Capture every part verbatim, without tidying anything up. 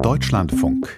Deutschlandfunk.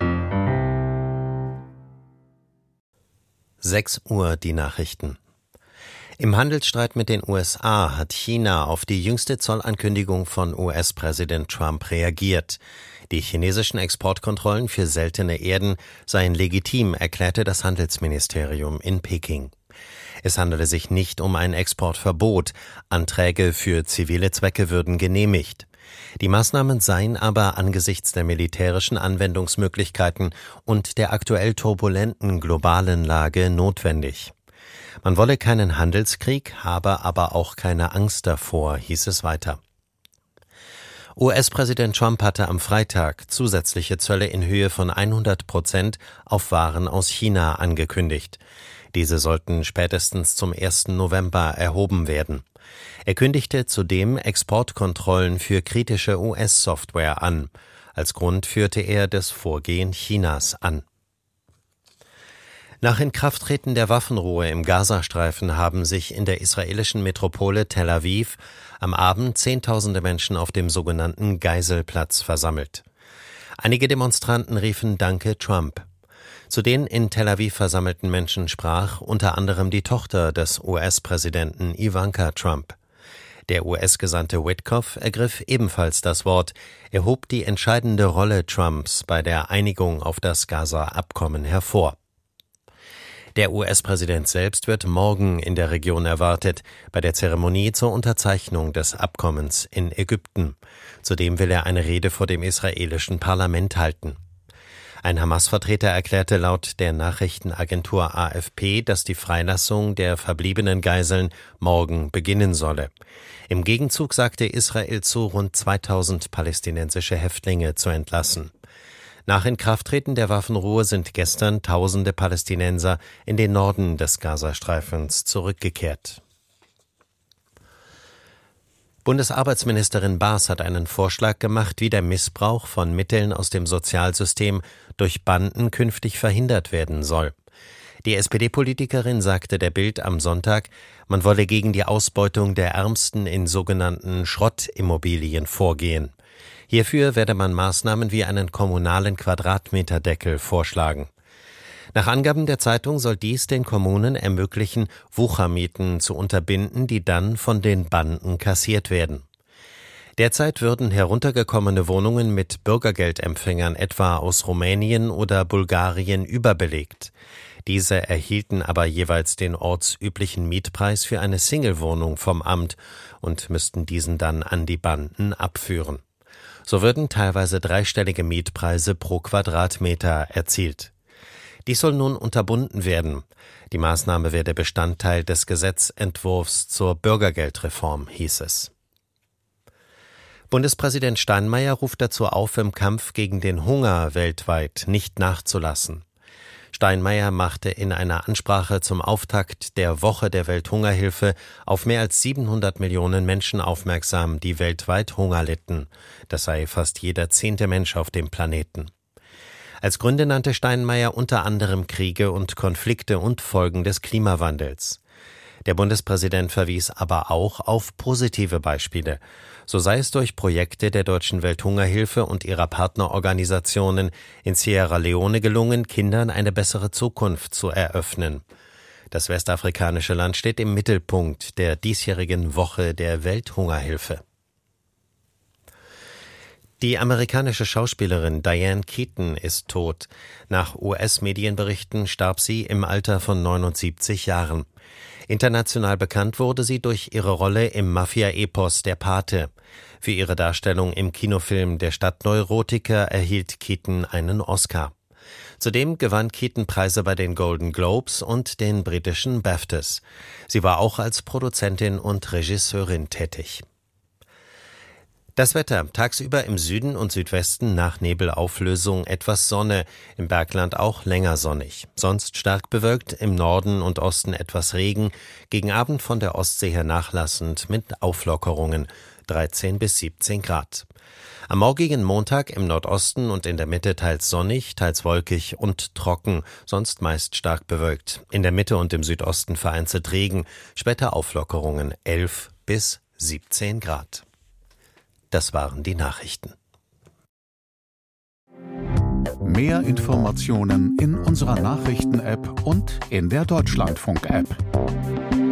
sechs Uhr die Nachrichten. Im Handelsstreit mit den U S A hat China auf die jüngste Zollankündigung von U S-Präsident Trump reagiert. Die chinesischen Exportkontrollen für seltene Erden seien legitim, erklärte das Handelsministerium in Peking. Es handele sich nicht um ein Exportverbot. Anträge für zivile Zwecke würden genehmigt. Die Maßnahmen seien aber angesichts der militärischen Anwendungsmöglichkeiten und der aktuell turbulenten globalen Lage notwendig. Man wolle keinen Handelskrieg, habe aber auch keine Angst davor, hieß es weiter. U S-Präsident Trump hatte am Freitag zusätzliche Zölle in Höhe von hundert Prozent auf Waren aus China angekündigt. Diese sollten spätestens zum ersten November erhoben werden. Er kündigte zudem Exportkontrollen für kritische U S-Software an. Als Grund führte er das Vorgehen Chinas an. Nach Inkrafttreten der Waffenruhe im Gazastreifen haben sich in der israelischen Metropole Tel Aviv am Abend Zehntausende Menschen auf dem sogenannten Geiselplatz versammelt. Einige Demonstranten riefen Danke Trump. Zu den in Tel Aviv versammelten Menschen sprach unter anderem die Tochter des U S-Präsidenten Ivanka Trump. Der U S-Gesandte Witkoff ergriff ebenfalls das Wort. Er hob die entscheidende Rolle Trumps bei der Einigung auf das Gaza-Abkommen hervor. Der U S-Präsident selbst wird morgen in der Region erwartet, bei der Zeremonie zur Unterzeichnung des Abkommens in Ägypten. Zudem will er eine Rede vor dem israelischen Parlament halten. Ein Hamas-Vertreter erklärte laut der Nachrichtenagentur A F P, dass die Freilassung der verbliebenen Geiseln morgen beginnen solle. Im Gegenzug sagte Israel zu, rund zweitausend palästinensische Häftlinge zu entlassen. Nach Inkrafttreten der Waffenruhe sind gestern tausende Palästinenser in den Norden des Gazastreifens zurückgekehrt. Bundesarbeitsministerin Baas hat einen Vorschlag gemacht, wie der Missbrauch von Mitteln aus dem Sozialsystem durch Banden künftig verhindert werden soll. Die S P D-Politikerin sagte der Bild am Sonntag, man wolle gegen die Ausbeutung der Ärmsten in sogenannten Schrottimmobilien vorgehen. Hierfür werde man Maßnahmen wie einen kommunalen Quadratmeterdeckel vorschlagen. Nach Angaben der Zeitung soll dies den Kommunen ermöglichen, Wuchermieten zu unterbinden, die dann von den Banden kassiert werden. Derzeit würden heruntergekommene Wohnungen mit Bürgergeldempfängern etwa aus Rumänien oder Bulgarien überbelegt. Diese erhielten aber jeweils den ortsüblichen Mietpreis für eine Singlewohnung vom Amt und müssten diesen dann an die Banden abführen. So würden teilweise dreistellige Mietpreise pro Quadratmeter erzielt. Dies soll nun unterbunden werden. Die Maßnahme werde Bestandteil des Gesetzentwurfs zur Bürgergeldreform, hieß es. Bundespräsident Steinmeier ruft dazu auf, im Kampf gegen den Hunger weltweit nicht nachzulassen. Steinmeier machte in einer Ansprache zum Auftakt der Woche der Welthungerhilfe auf mehr als siebenhundert Millionen Menschen aufmerksam, die weltweit Hunger litten. Das sei fast jeder zehnte Mensch auf dem Planeten. Als Gründe nannte Steinmeier unter anderem Kriege und Konflikte und Folgen des Klimawandels. Der Bundespräsident verwies aber auch auf positive Beispiele. So sei es durch Projekte der Deutschen Welthungerhilfe und ihrer Partnerorganisationen in Sierra Leone gelungen, Kindern eine bessere Zukunft zu eröffnen. Das westafrikanische Land steht im Mittelpunkt der diesjährigen Woche der Welthungerhilfe. Die amerikanische Schauspielerin Diane Keaton ist tot. Nach U S-Medienberichten starb sie im Alter von neunundsiebzig Jahren. International bekannt wurde sie durch ihre Rolle im Mafia-Epos Der Pate. Für ihre Darstellung im Kinofilm Der Stadtneurotiker erhielt Keaton einen Oscar. Zudem gewann Keaton Preise bei den Golden Globes und den britischen BAFTAs. Sie war auch als Produzentin und Regisseurin tätig. Das Wetter: tagsüber im Süden und Südwesten nach Nebelauflösung etwas Sonne, im Bergland auch länger sonnig. Sonst stark bewölkt, im Norden und Osten etwas Regen, gegen Abend von der Ostsee her nachlassend mit Auflockerungen, dreizehn bis siebzehn Grad. Am morgigen Montag im Nordosten und in der Mitte teils sonnig, teils wolkig und trocken, sonst meist stark bewölkt. In der Mitte und im Südosten vereinzelt Regen, später Auflockerungen, elf bis siebzehn Grad. Das waren die Nachrichten. Mehr Informationen in unserer Nachrichten-App und in der Deutschlandfunk-App.